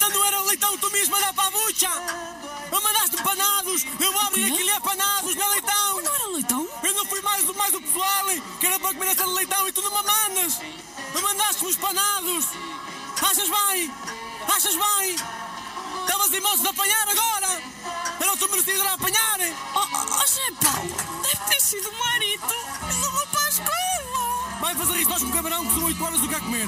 Então não era leitão, tu me ias mandar para a bucha. Eu mandaste panados, eu abri aquilo e é panados, não é leitão. Não era leitão? Eu não fui mais o pessoal, que era para comer essa de leitão e tu não me mandas. Eu mandaste-me os panados. Achas bem? Achas bem? Estavas em mãos de apanhar agora. Era o que tu merecias era apanhar. Zé Paulo, deve ter sido o marido. Eu não vou para a escola. Vai fazer isso com o camarão que são 8 horas do que a comer.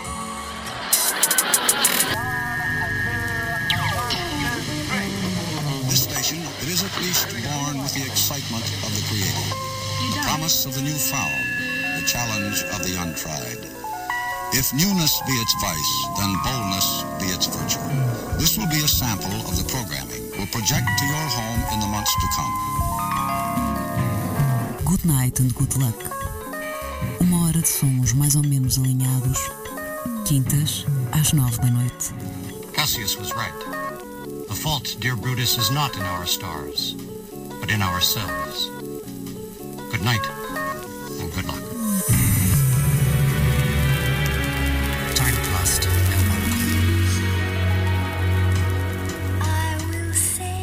This station, it is at least born with the excitement of the creative, the promise of the new found, the challenge of the untried. If newness be its vice, then boldness be its virtue. This will be a sample of the programming we'll project to your home in the months to come. Good night and good luck. Uma hora de sons mais ou menos alinhados, quintas às 9 da noite. Cassius was right. The fault, dear Brutus, is not in our stars, but in ourselves. Good night, and good luck. Time passed, and I will say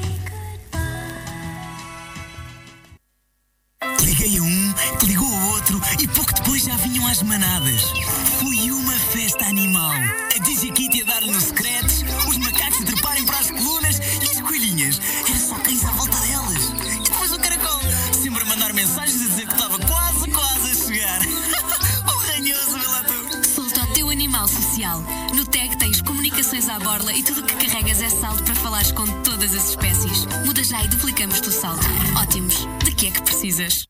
goodbye. Liguei a um, que ligou ao outro e pouco depois já vinham às manadas. Foi uma festa animal. A DigiKit a dar nos secretos, os macacos a treparem para as colunas e as coelhinhas. Era só cães à volta delas. E depois o caracol, sempre a mandar mensagens a dizer que estava quase a chegar. O ranhoso, vê lá tu. Solta o teu animal social. No tag tens comunicações à borla e tudo o que carregas é saldo para falares com todas as espécies. Muda já e duplicamos-te o saldo. Ótimos. De que é que precisas?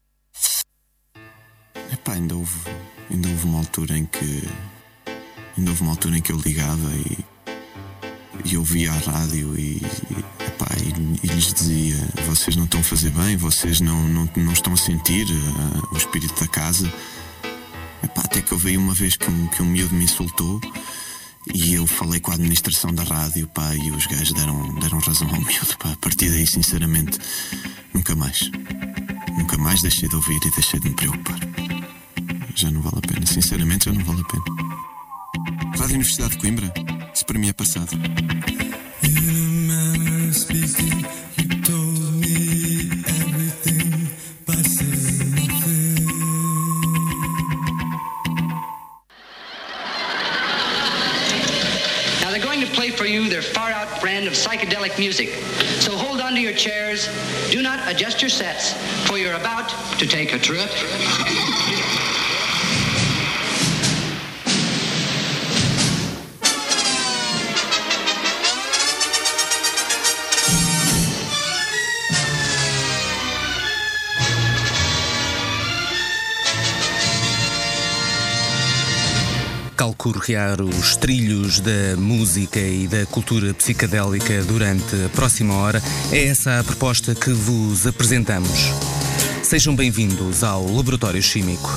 Epá, ainda houve uma altura em que eu ligava e ouvia a rádio e lhes dizia: vocês não estão a fazer bem, vocês não estão a sentir o espírito da casa. Epá, até que houve uma vez que um miúdo me insultou e eu falei com a administração da rádio, pá, e os gajos deram razão ao miúdo, pá. A partir daí, sinceramente, nunca mais deixei de ouvir e deixei de me preocupar. Já não vale a pena, sinceramente já não vale a pena. Rádio Universidade de Coimbra, isso para mim é passado. Now they're going to play for you their far-out brand of psychedelic music. So hold on to your chairs, do not adjust your sets, for you're about to take a trip. Calcorrear os trilhos da música e da cultura psicadélica durante a próxima hora é essa a proposta que vos apresentamos. Sejam bem-vindos ao Laboratório Químico.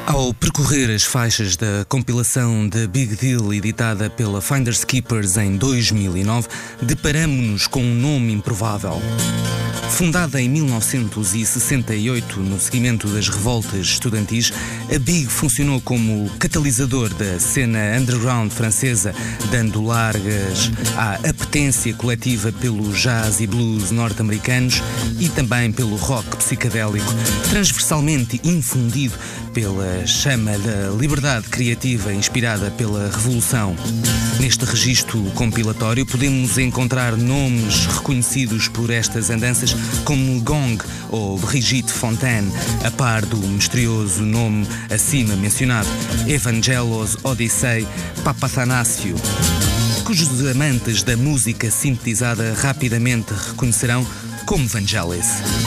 Ao percorrer as faixas da compilação The Big Deal editada pela Finders Keepers em 2009, deparamo-nos com um nome improvável. Fundada em 1968 no seguimento das revoltas estudantis, a Big funcionou como catalisador da cena underground francesa, dando largas à apetência coletiva pelo jazz e blues norte-americanos e também pelo rock psicadélico, transversalmente infundido pela chama da liberdade criativa inspirada pela Revolução. Neste registro compilatório podemos encontrar nomes reconhecidos por estas andanças como Gong ou Brigitte Fontaine, a par do misterioso nome acima mencionado, Evangelos Odissei Papathanasiou, cujos amantes da música sintetizada rapidamente reconhecerão como Vangelis.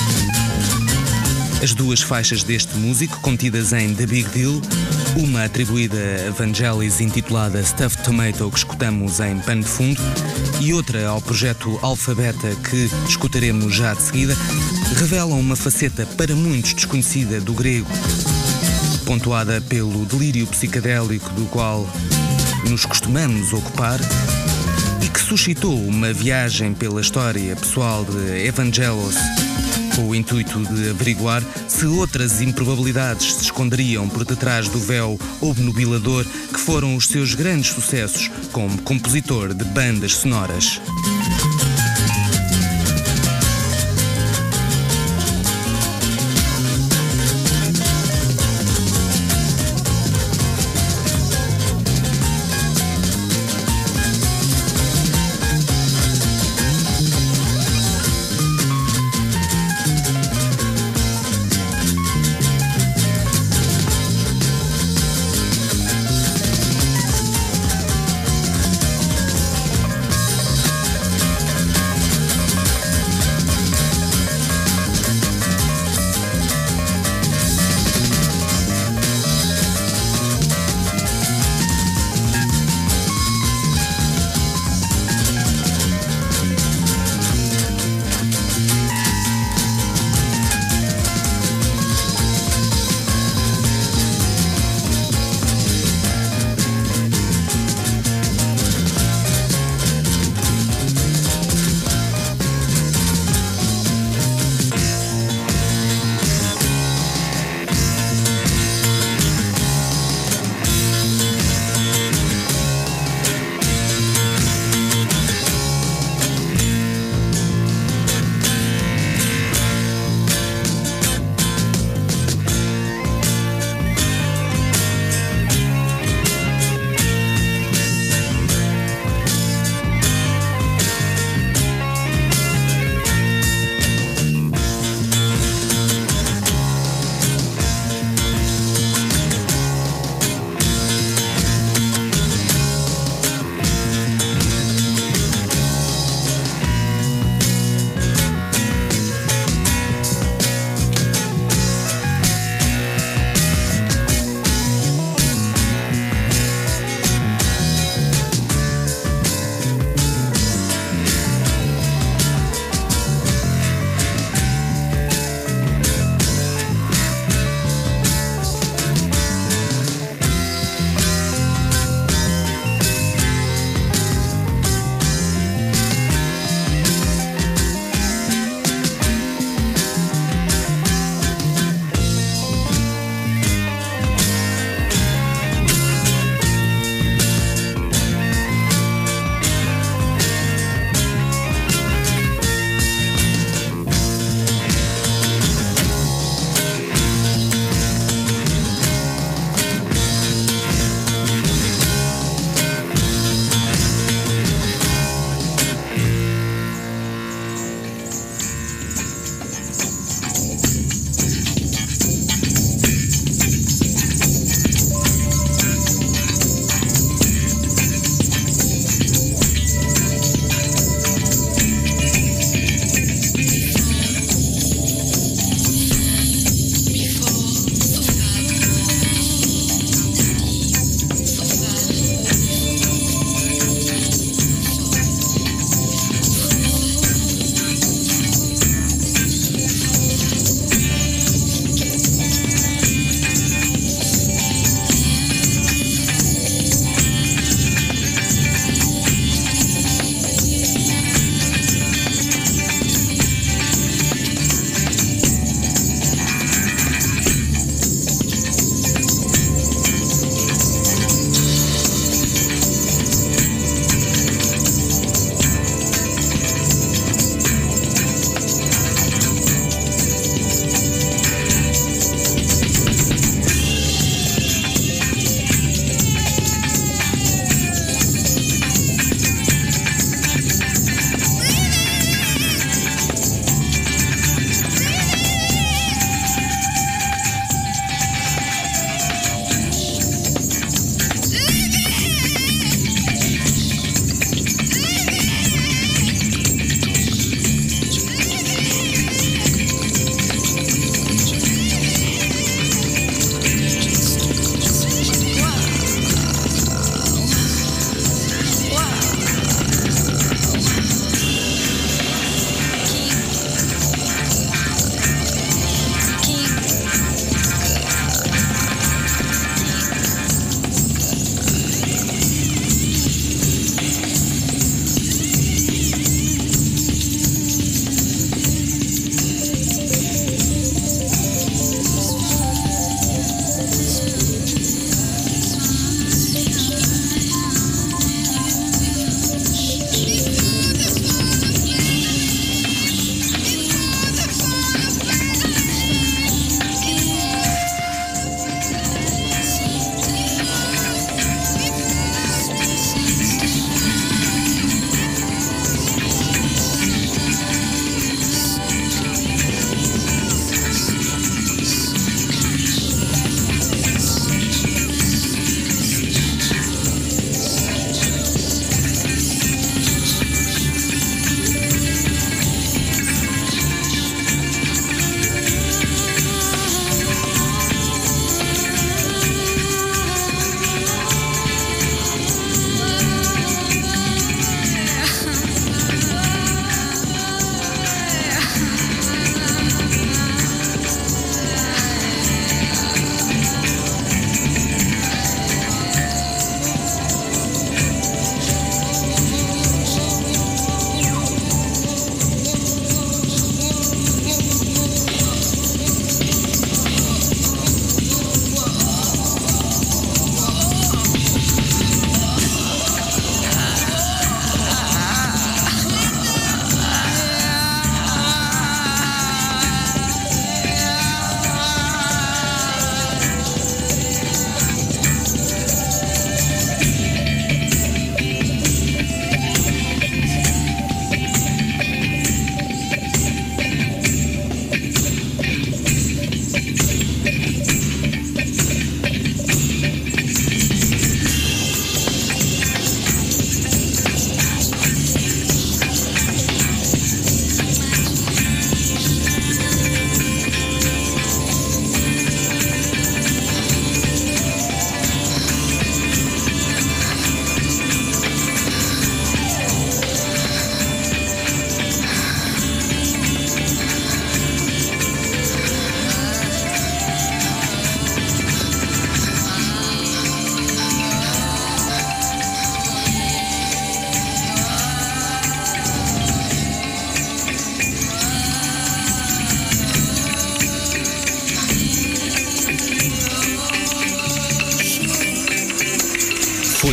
As duas faixas deste músico, contidas em The Big Deal, uma atribuída a Vangelis intitulada Stuffed Tomato, que escutamos em pano de fundo, e outra ao projeto Alpha Beta, que escutaremos já de seguida, revelam uma faceta para muitos desconhecida do grego, pontuada pelo delírio psicadélico do qual nos costumamos ocupar e que suscitou uma viagem pela história pessoal de Evangelos, com o intuito de averiguar se outras improbabilidades se esconderiam por detrás do véu obnubilador que foram os seus grandes sucessos como compositor de bandas sonoras.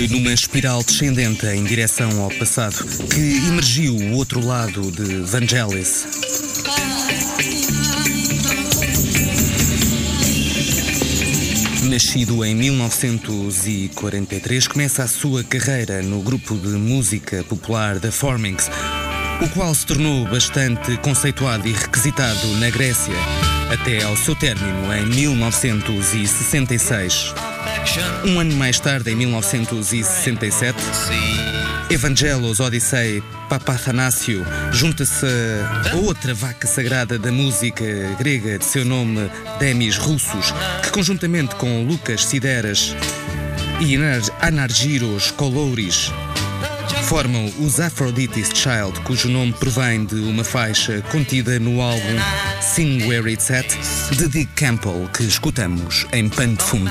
Foi numa espiral descendente em direção ao passado que emergiu o outro lado de Vangelis. Nascido em 1943, começa a sua carreira no grupo de música popular The Formings, o qual se tornou bastante conceituado e requisitado na Grécia, até ao seu término em 1966. Um ano mais tarde, em 1967, Evangelos Odissei Papathanassiou junta-se a outra vaca sagrada da música grega de seu nome Demis Roussos, que conjuntamente com Lucas Sideras e Anargyros Kolouris formam os Aphrodite's Child, cujo nome provém de uma faixa contida no álbum Sing Where It's At, de Dick Campbell, que escutamos em pano de fundo.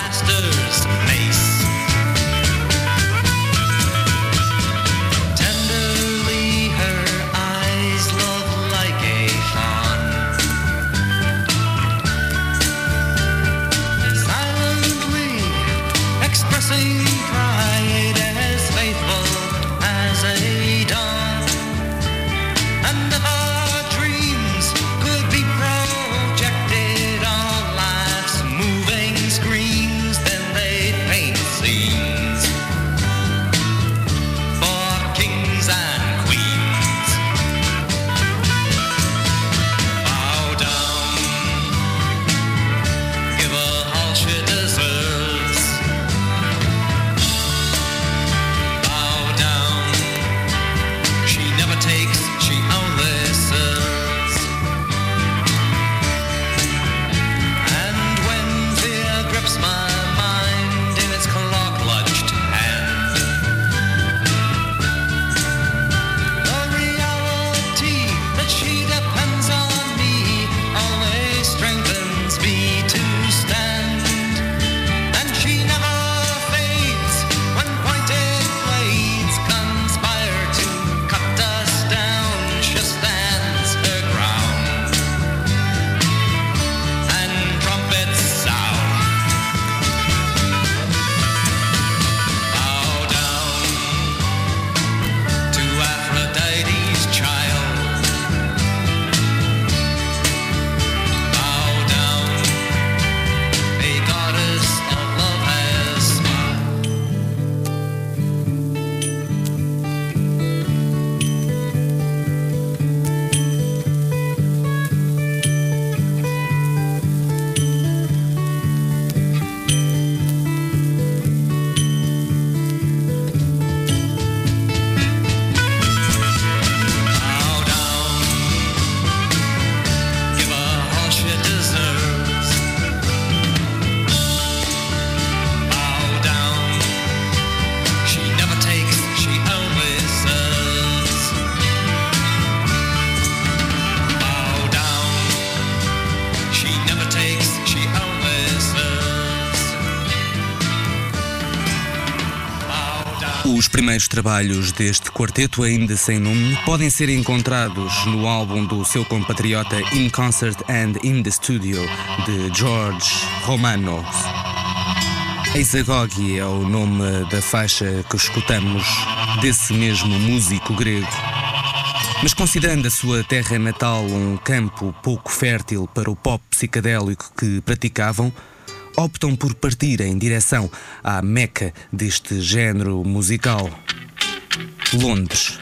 Os primeiros trabalhos deste quarteto, ainda sem nome, podem ser encontrados no álbum do seu compatriota In Concert and in the Studio, de George Romanos. Eizagogi é o nome da faixa que escutamos desse mesmo músico grego. Mas considerando a sua terra natal um campo pouco fértil para o pop psicadélico que praticavam, optam por partir em direção à meca deste género musical, Londres.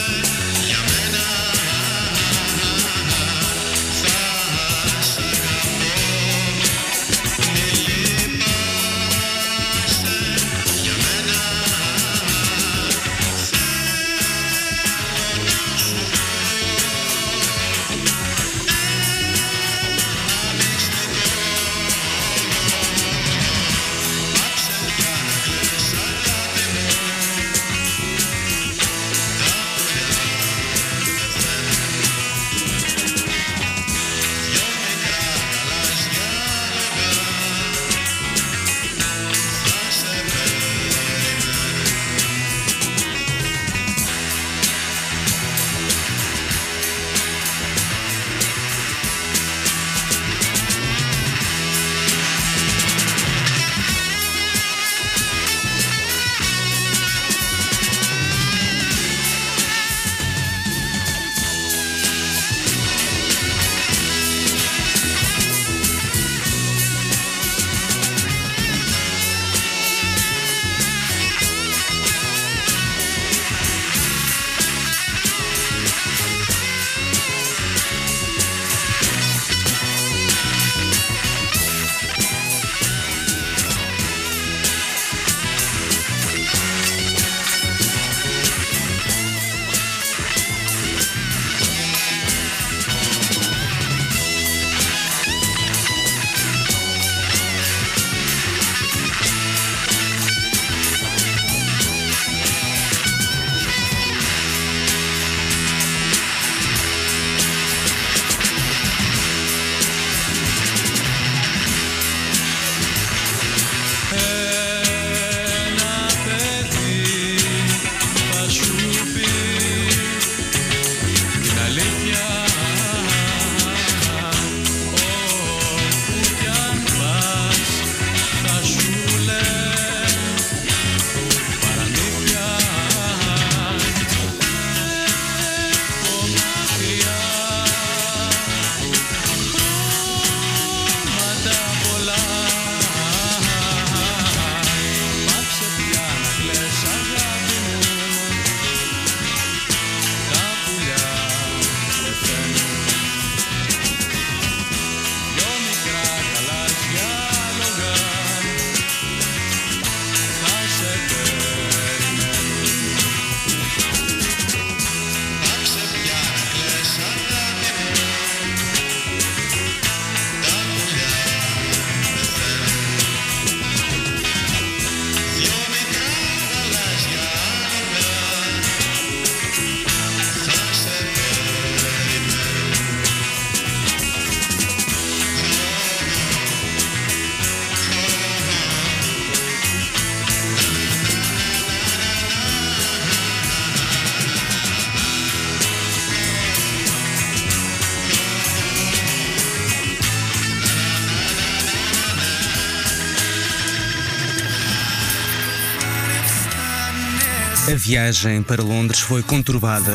A viagem para Londres foi conturbada.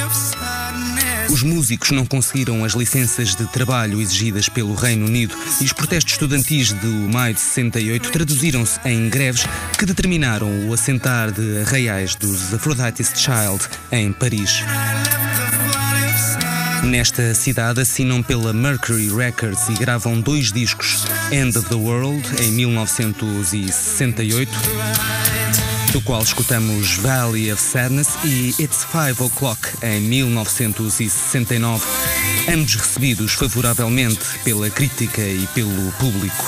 Os músicos não conseguiram as licenças de trabalho exigidas pelo Reino Unido e os protestos estudantis do maio de 68 traduziram-se em greves que determinaram o assentar de arraiais dos Aphrodite's Child em Paris. Nesta cidade assinam pela Mercury Records e gravam 2 discos, End of the World, em 1968, do qual escutamos Valley of Sadness, e It's 5 O'Clock, em 1969, ambos recebidos favoravelmente pela crítica e pelo público.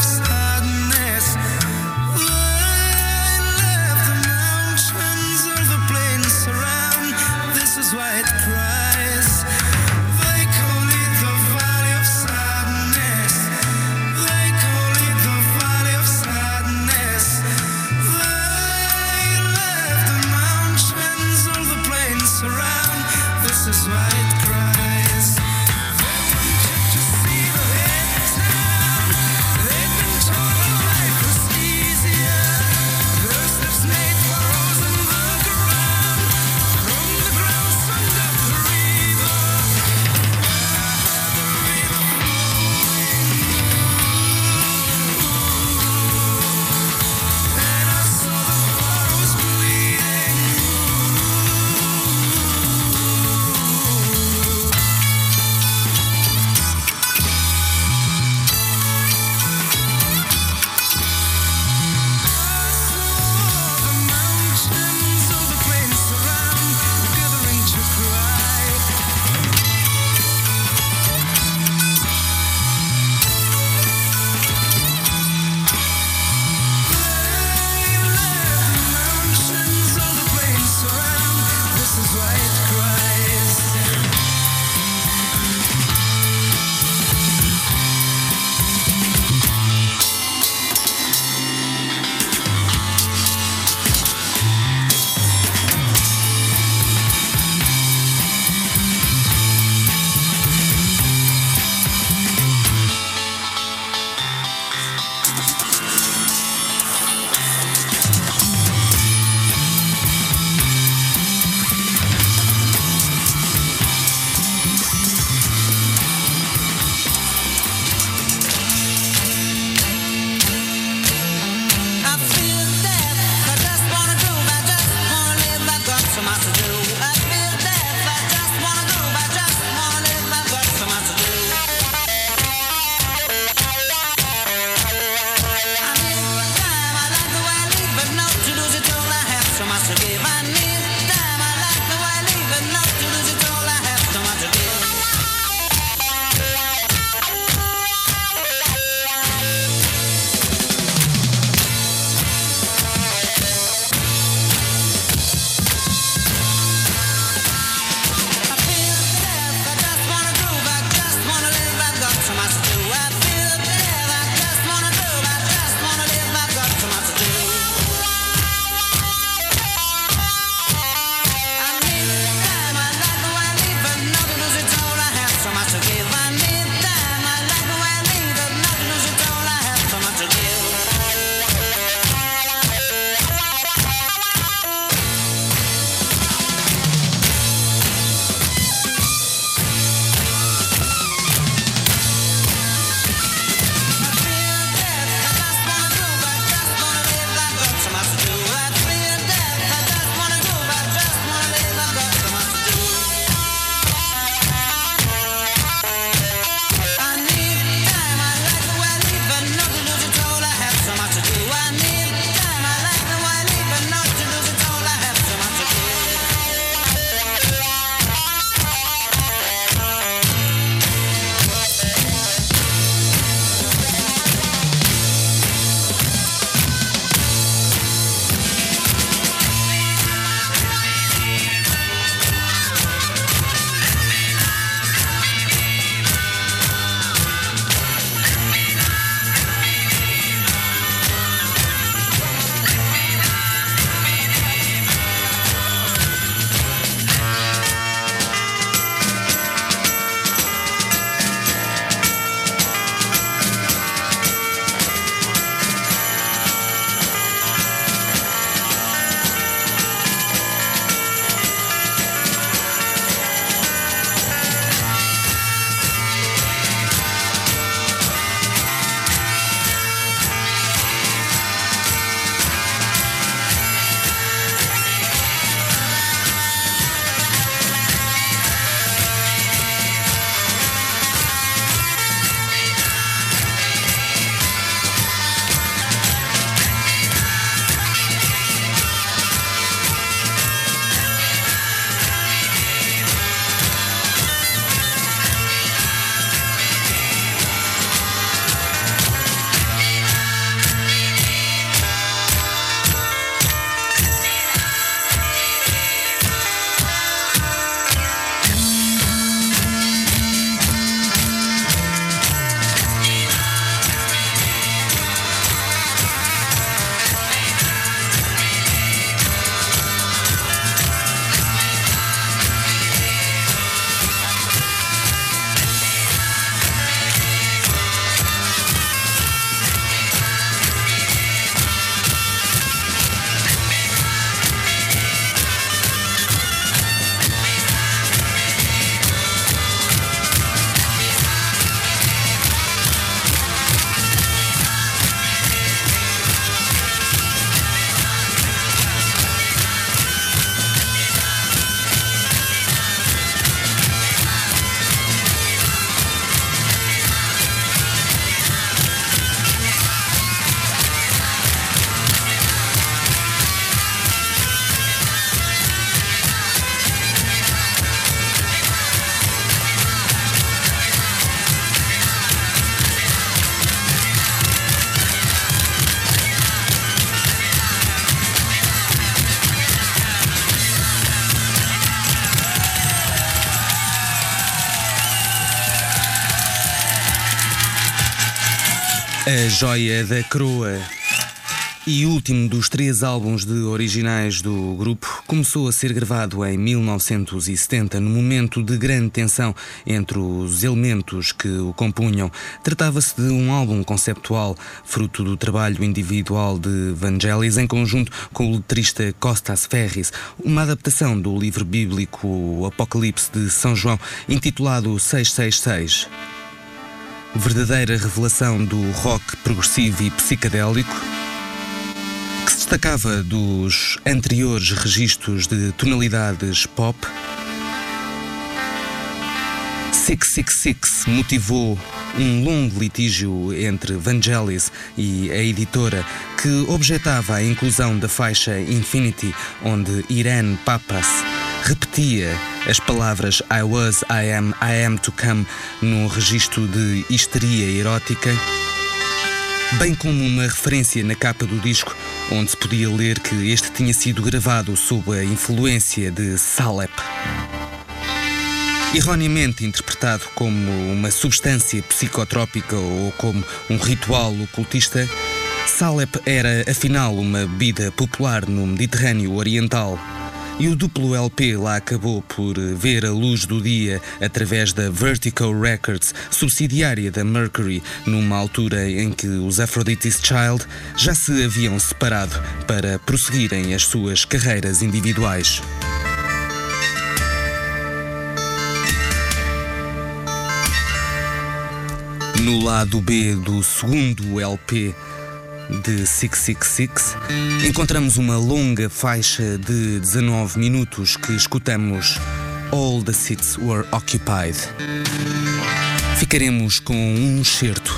Of A Joia da Coroa e último dos 3 álbuns de originais do grupo, começou a ser gravado em 1970, no momento de grande tensão entre os elementos que o compunham. Tratava-se de um álbum conceptual, fruto do trabalho individual de Vangelis em conjunto com o letrista Costas Ferris, uma adaptação do livro bíblico O Apocalipse de São João, intitulado 666. Verdadeira revelação do rock progressivo e psicadélico, que se destacava dos anteriores registros de tonalidades pop. 666 motivou um longo litígio entre Vangelis e a editora, que objetava a inclusão da faixa Infinity, onde Irene Papas repetia as palavras I was, I am to come num registro de histeria erótica, bem como uma referência na capa do disco, onde se podia ler que este tinha sido gravado sob a influência de Salep. Erroneamente interpretado como uma substância psicotrópica ou como um ritual ocultista, Salep era, afinal, uma bebida popular no Mediterrâneo Oriental. E o duplo LP lá acabou por ver a luz do dia através da Vertical Records, subsidiária da Mercury, numa altura em que os Aphrodite's Child já se haviam separado para prosseguirem as suas carreiras individuais. No lado B do segundo LP de 666, encontramos uma longa faixa de 19 minutos que escutamos All the Seats Were Occupied. Ficaremos com um excerto.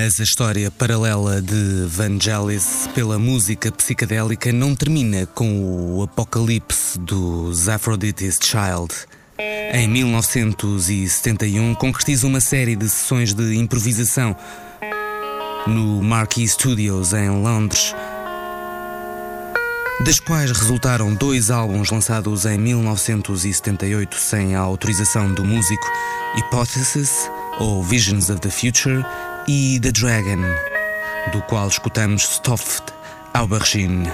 Mas a história paralela de Vangelis pela música psicadélica não termina com o apocalipse dos Aphrodite's Child. Em 1971, concretiza uma série de sessões de improvisação no Marquee Studios, em Londres, das quais resultaram 2 álbuns lançados em 1978 sem a autorização do músico: Hypothesis, ou Visions of the Future, e The Dragon, do qual escutamos Stuffed Aubergine.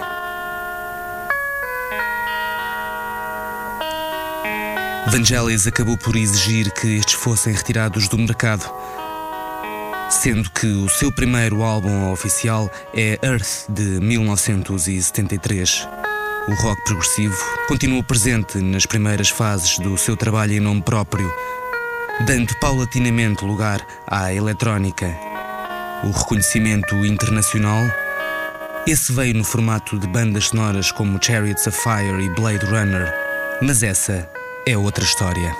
Vangelis acabou por exigir que estes fossem retirados do mercado, sendo que o seu primeiro álbum oficial é Earth, de 1973. O rock progressivo continuou presente nas primeiras fases do seu trabalho em nome próprio, dando paulatinamente lugar à eletrónica. O reconhecimento internacional, esse veio no formato de bandas sonoras como Chariots of Fire e Blade Runner, mas essa é outra história.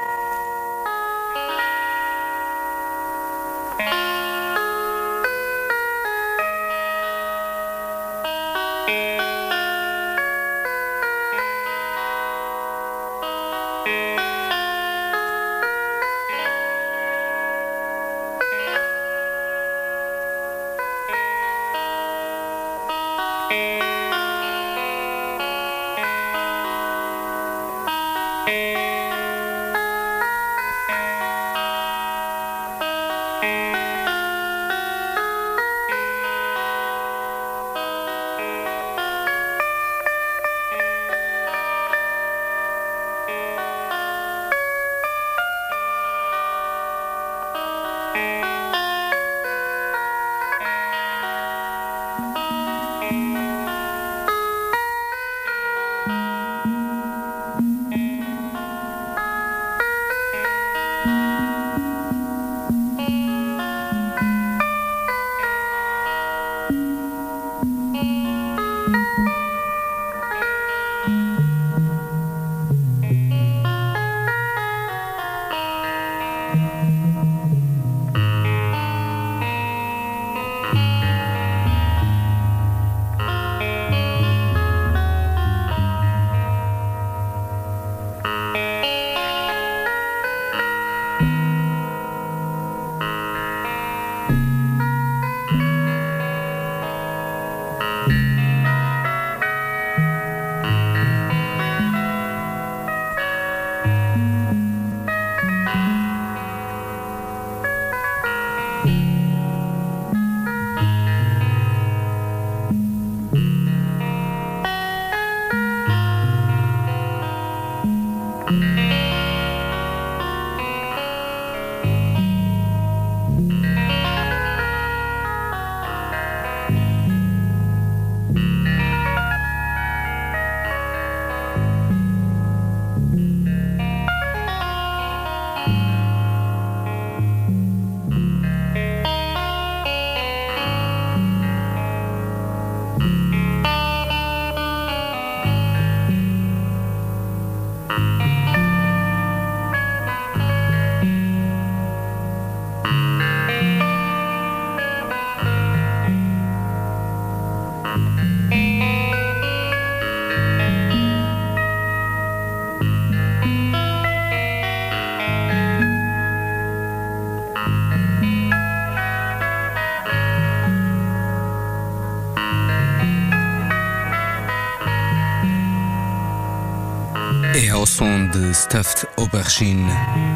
É ao som de Stuffed Aubergine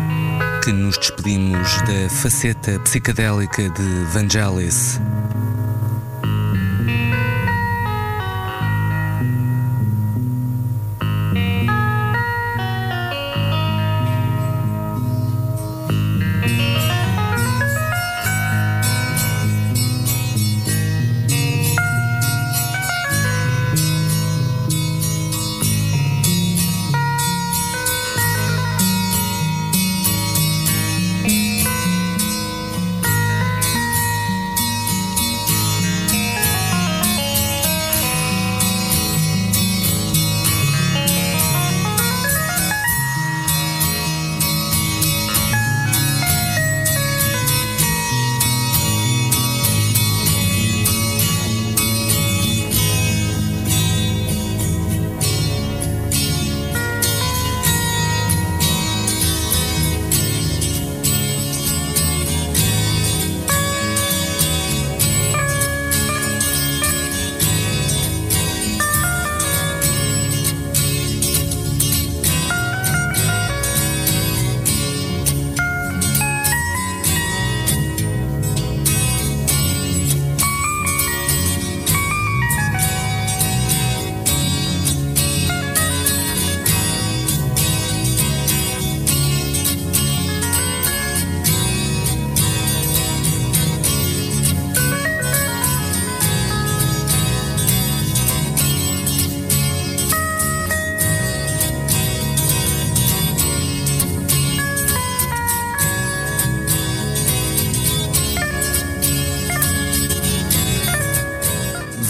que nos despedimos da faceta psicadélica de Vangelis.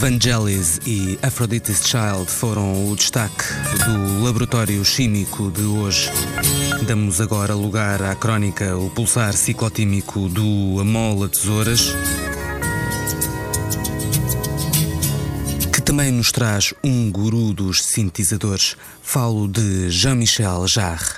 Vangelis e Aphrodite's Child foram o destaque do laboratório químico de hoje. Damos agora lugar à crónica O Pulsar Ciclotímico do Amol a Tesouras, que também nos traz um guru dos sintetizadores. Falo de Jean-Michel Jarre.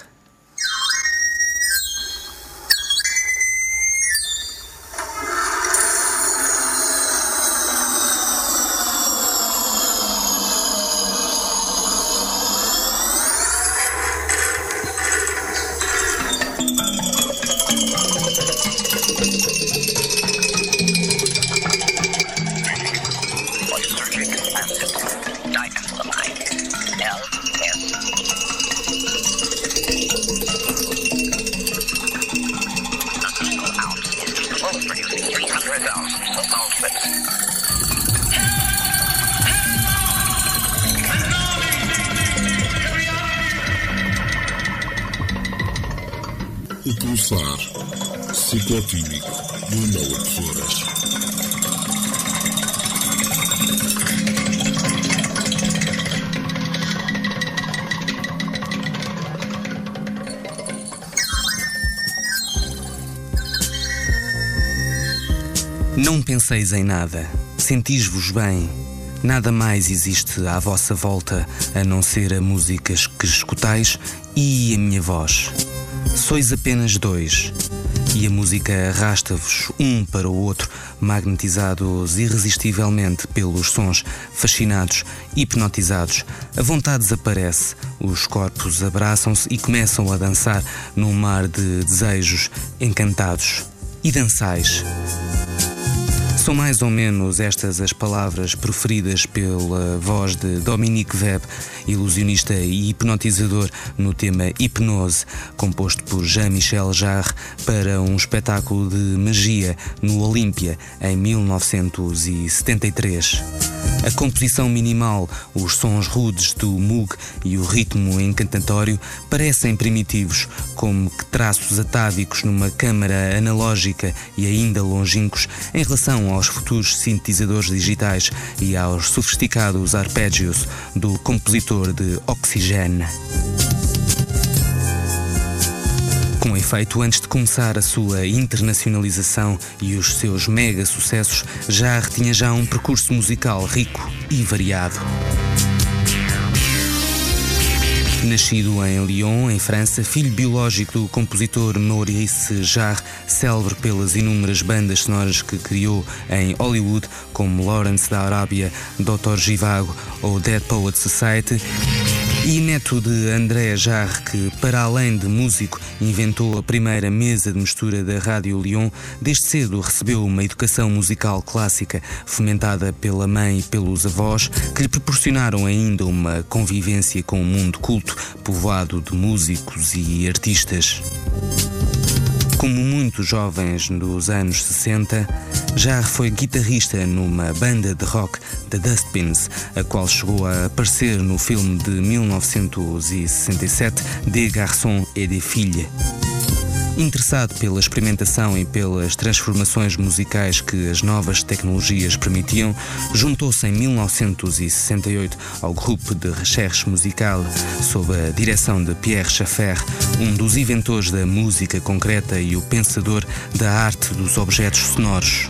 O pulsar ciclotímico do Amol a Tesouras. Não penseis em nada, sentis-vos bem. Nada mais existe à vossa volta a não ser a música que escutais e a minha voz. Sois apenas dois, e a música arrasta-vos um para o outro, magnetizados irresistivelmente pelos sons, fascinados, hipnotizados. A vontade desaparece, os corpos abraçam-se e começam a dançar num mar de desejos encantados. E dançais. São mais ou menos estas as palavras proferidas pela voz de Dominique Webb, ilusionista e hipnotizador no tema Hipnose, composto por Jean-Michel Jarre para um espetáculo de magia no Olímpia em 1973. A composição minimal, os sons rudes do Moog e o ritmo encantatório parecem primitivos, como que traços atávicos numa câmara analógica e ainda longínquos em relação aos futuros sintetizadores digitais e aos sofisticados arpégios do compositor de Oxygène. Com efeito, antes de começar a sua internacionalização e os seus mega sucessos, Jarre tinha já um percurso musical rico e variado. Nascido em Lyon, em França, filho biológico do compositor Maurice Jarre, célebre pelas inúmeras bandas sonoras que criou em Hollywood, como Lawrence da Arábia, Dr. Zhivago ou Dead Poets Society, e neto de André Jarre, que, para além de músico, inventou a primeira mesa de mistura da Rádio Lyon, desde cedo recebeu uma educação musical clássica, fomentada pela mãe e pelos avós, que lhe proporcionaram ainda uma convivência com o mundo culto, povoado de músicos e artistas. Como muitos jovens dos anos 60, Jarre foi guitarrista numa banda de rock, The Dustbins, a qual chegou a aparecer no filme de 1967, Des Garçons et des Filles. Interessado pela experimentação e pelas transformações musicais que as novas tecnologias permitiam, juntou-se em 1968 ao grupo de recherche musical sob a direção de Pierre Schaeffer, um dos inventores da música concreta e o pensador da arte dos objetos sonoros.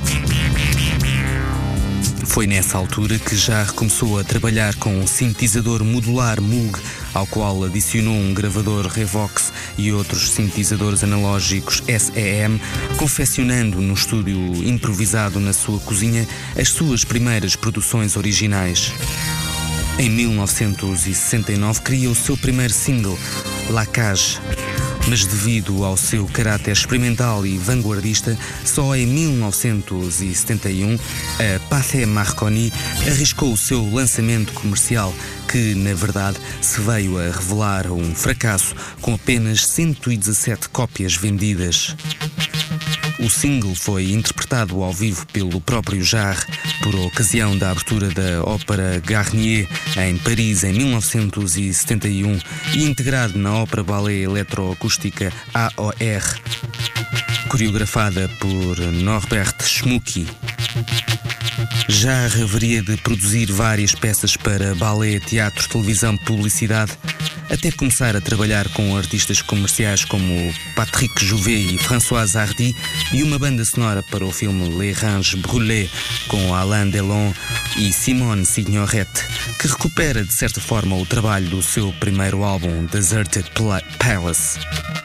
Foi nessa altura que Jarre começou a trabalhar com um sintetizador modular Moog, ao qual adicionou um gravador Revox e outros sintetizadores analógicos SEM, confeccionando no estúdio improvisado na sua cozinha as suas primeiras produções originais. Em 1969 cria o seu primeiro single, La Cage, mas devido ao seu caráter experimental e vanguardista, só em 1971 a Pathé Marconi arriscou o seu lançamento comercial, que na verdade se veio a revelar um fracasso, com apenas 117 cópias vendidas. O single foi interpretado ao vivo pelo próprio Jarre por ocasião da abertura da Ópera Garnier em Paris em 1971 e integrado na Ópera Ballet Eletroacústica AOR, coreografada por Norbert Schmucki. Jarre haveria de produzir várias peças para balé, teatro, televisão, publicidade, até começar a trabalhar com artistas comerciais como Patrick Jouvet e Françoise Hardy e uma banda sonora para o filme Les Ranges Brûlés com Alain Delon e Simone Signoret, que recupera de certa forma o trabalho do seu primeiro álbum, Deserted Palace.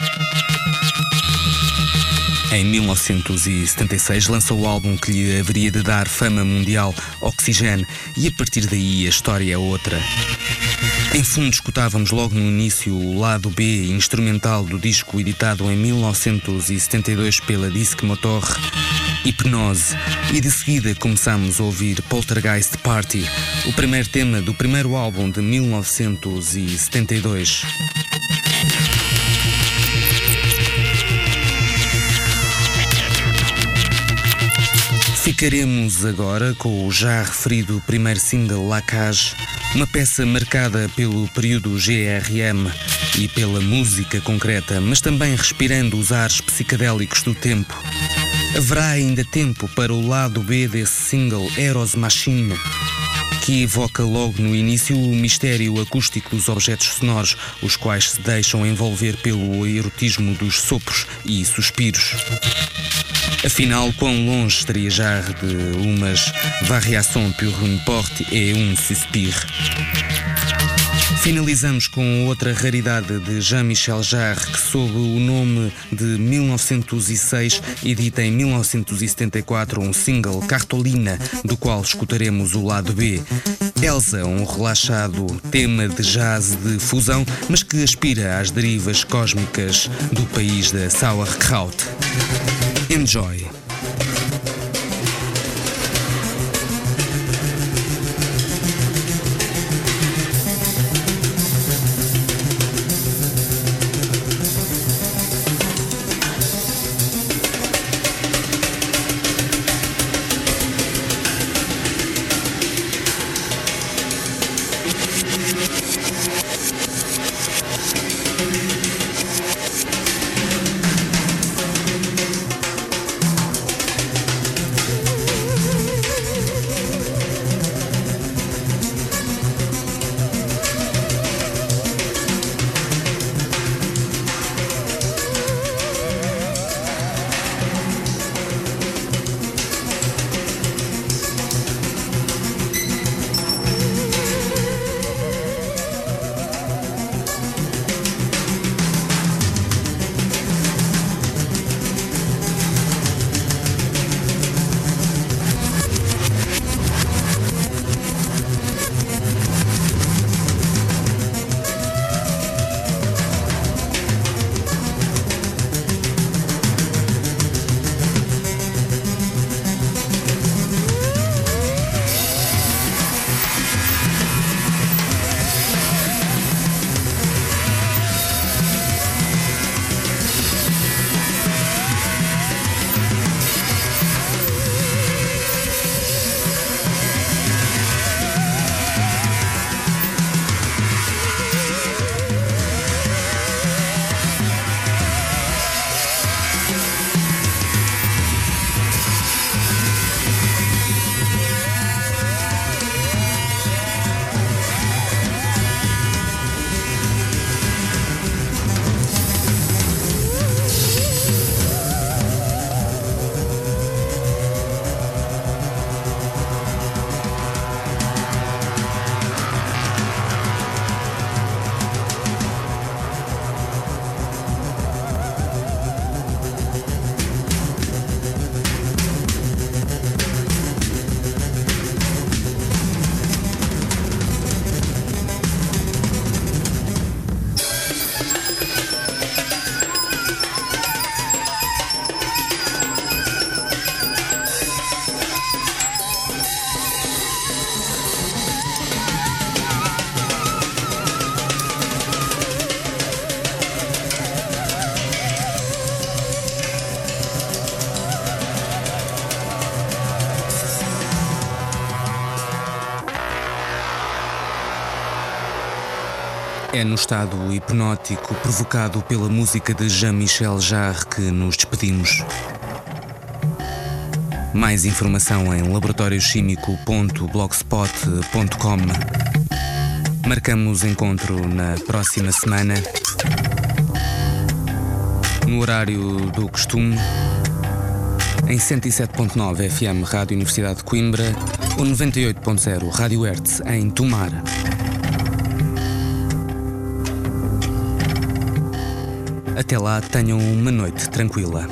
Em 1976 lança o álbum que lhe haveria de dar fama mundial, Oxygène, e a partir daí a história é outra. Em fundo, escutávamos logo no início o lado B instrumental do disco editado em 1972 pela Disc Motor, Hipnose, e de seguida começámos a ouvir Poltergeist Party, o primeiro tema do primeiro álbum de 1972. Ficaremos agora com o já referido primeiro single La Cage, uma peça marcada pelo período GRM e pela música concreta, mas também respirando os ares psicadélicos do tempo. Haverá ainda tempo para o lado B desse single, Eros Machine, que evoca logo no início o mistério acústico dos objetos sonoros, os quais se deixam envolver pelo erotismo dos sopros e suspiros. Afinal, quão longe estaria Jarre de umas Variations pour une porte et un suspire? Finalizamos com outra raridade de Jean-Michel Jarre, que sob o nome de 1906 edita em 1974 um single, Cartolina, do qual escutaremos o lado B. Elsa, um relaxado tema de jazz de fusão, mas que aspira às derivas cósmicas do país da Sauerkraut. Enjoy! É no estado hipnótico provocado pela música de Jean-Michel Jarre que nos despedimos. Mais informação em laboratoriochimico.blogspot.com. Marcamos encontro na próxima semana, no horário do costume, em 107.9 FM Rádio Universidade de Coimbra ou 98.0 Rádio Hertz em Tomar. Até lá, tenham uma noite tranquila.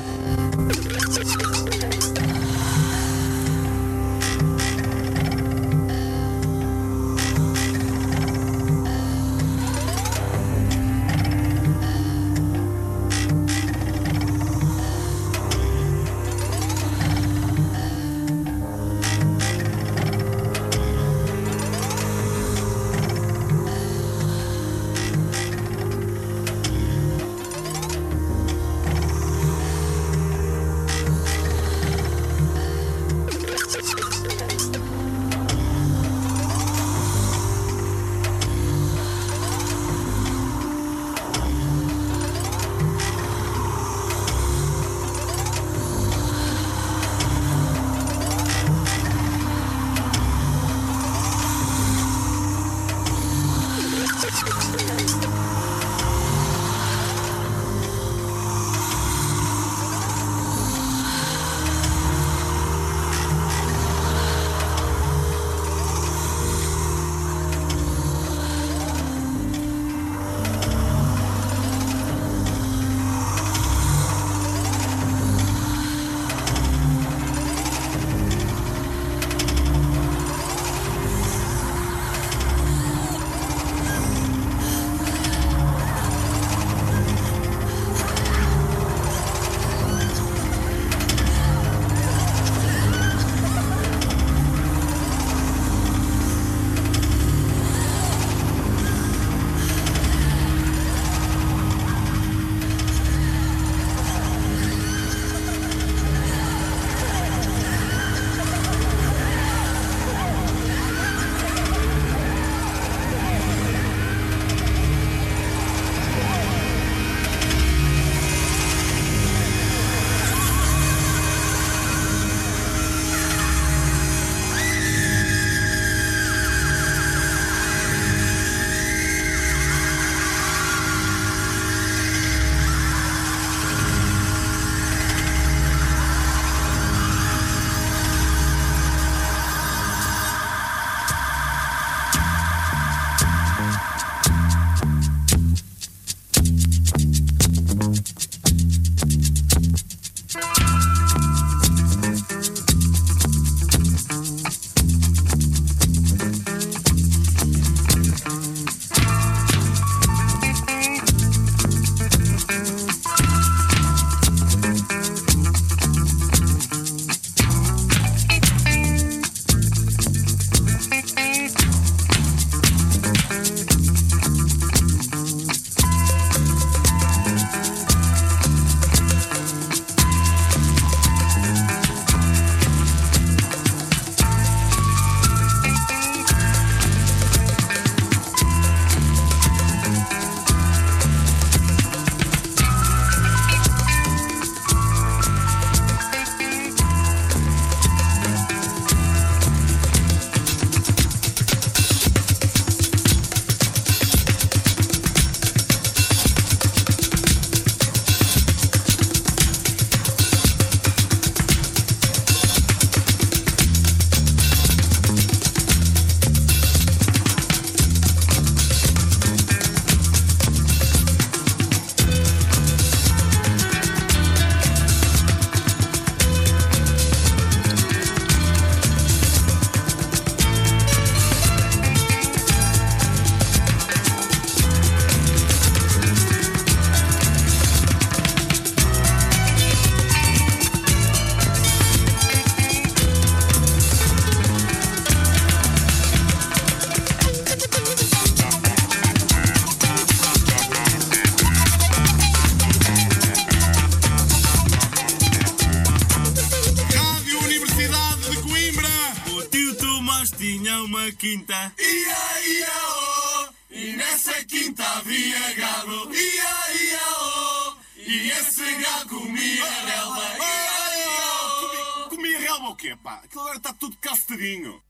uma quinta. Ia, e nessa quinta havia gado. Ia, e esse gado comia relva. Comia relva o quê? quê, pá? Aquilo agora está tudo calcetadinho.